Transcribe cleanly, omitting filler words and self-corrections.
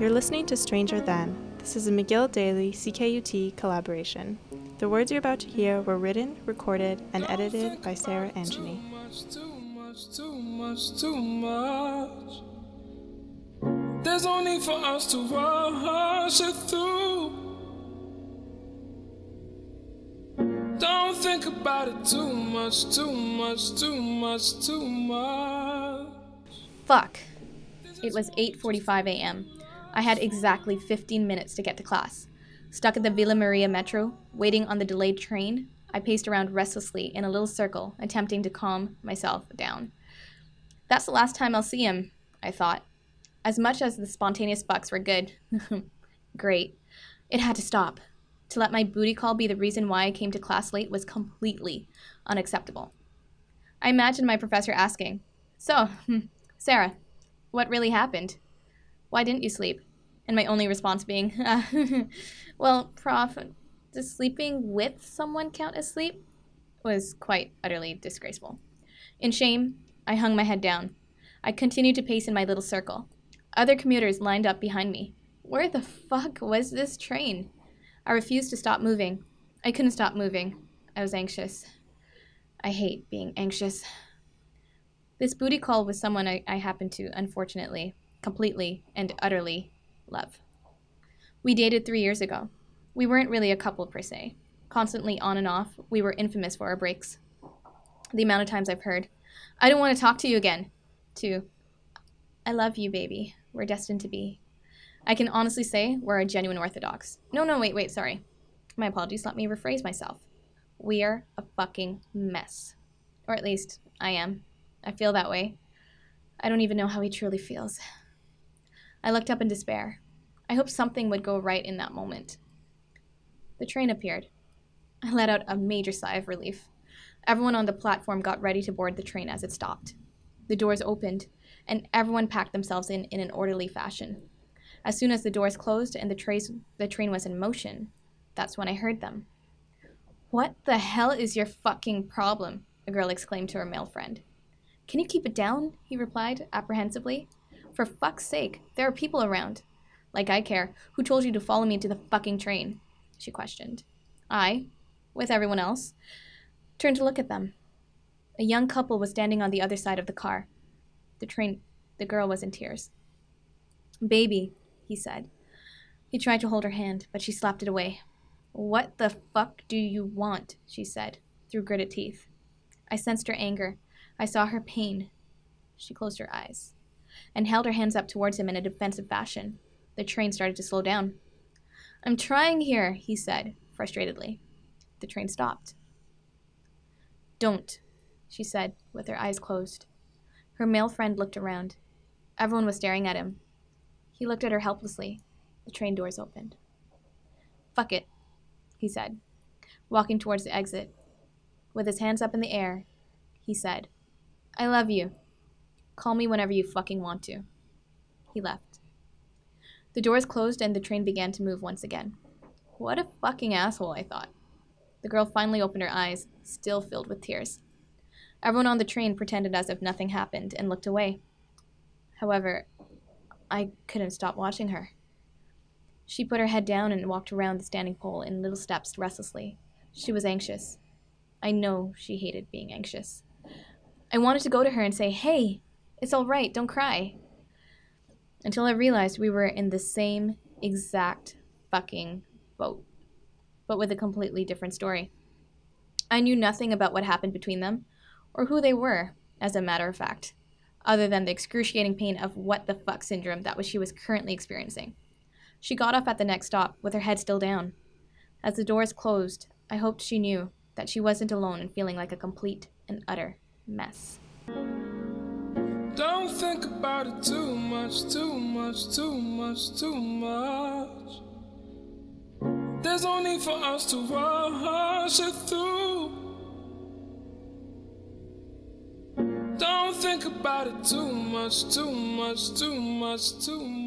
You're listening to Stranger Than. This is a McGill Daily CKUT collaboration. The words you're about to hear were written, recorded, and edited by Sarah Angeny. Too much. There's no need for us to rush it through. Don't think about it too much. Fuck. It was 8:45 a.m. I had exactly 15 minutes to get to class. Stuck at the Villa Maria metro, waiting on the delayed train, I paced around restlessly in a little circle, attempting to calm myself down. That's the last time I'll see him, I thought. As much as the spontaneous fucks were good, great, it had to stop. To let my booty call be the reason why I came to class late was completely unacceptable. I imagined my professor asking, "So, Sarah, what really happened? Why didn't you sleep?" And my only response being, "Well, Prof, does sleeping with someone count as sleep?" was quite utterly disgraceful. In shame, I hung my head down. I continued to pace in my little circle. Other commuters lined up behind me. Where the fuck was this train? I refused to stop moving. I couldn't stop moving. I was anxious. I hate being anxious. This booty call was someone I happened to, unfortunately, completely and utterly love. We dated 3 years ago. We weren't really a couple per se. Constantly on and off, we were infamous for our breaks. The amount of times I've heard, "I don't want to talk to you again," to, "I love you, baby. We're destined to be." I can honestly say we're a genuine orthodox. Wait, sorry. My apologies, let me rephrase myself. We're a fucking mess. Or at least, I am. I feel that way. I don't even know how he truly feels. I looked up in despair. I hoped something would go right in that moment. The train appeared. I let out a major sigh of relief. Everyone on the platform got ready to board the train as it stopped. The doors opened, and everyone packed themselves in an orderly fashion. As soon as the doors closed and the train was in motion, that's when I heard them. "What the hell is your fucking problem?" a girl exclaimed to her male friend. "Can you keep it down?" he replied, apprehensively. "For fuck's sake, there are people around." "Like I care. Who told you to follow me to the fucking train?" she questioned. I, with everyone else, turned to look at them. A young couple was standing on the other side of the car. The girl was in tears. "Baby," he said. He tried to hold her hand, but she slapped it away. "What the fuck do you want?" she said, through gritted teeth. I sensed her anger. I saw her pain. She closed her eyes and held her hands up towards him in a defensive fashion. The train started to slow down. "I'm trying here," he said, frustratedly. The train stopped. "Don't," she said, with her eyes closed. Her male friend looked around. Everyone was staring at him. He looked at her helplessly. The train doors opened. "Fuck it," he said, walking towards the exit. With his hands up in the air, he said, "I love you. Call me whenever you fucking want to." He left. The doors closed and the train began to move once again. What a fucking asshole, I thought. The girl finally opened her eyes, still filled with tears. Everyone on the train pretended as if nothing happened and looked away. However, I couldn't stop watching her. She put her head down and walked around the standing pole in little steps restlessly. She was anxious. I know she hated being anxious. I wanted to go to her and say, "Hey, it's all right, don't cry." Until I realized we were in the same exact fucking boat, but with a completely different story. I knew nothing about what happened between them, or who they were, as a matter of fact, other than the excruciating pain of what the fuck syndrome that she was currently experiencing. She got off at the next stop, with her head still down. As the doors closed, I hoped she knew that she wasn't alone in feeling like a complete and utter mess. Don't think about it too much. There's no need for us to rush it through. Don't think about it too much.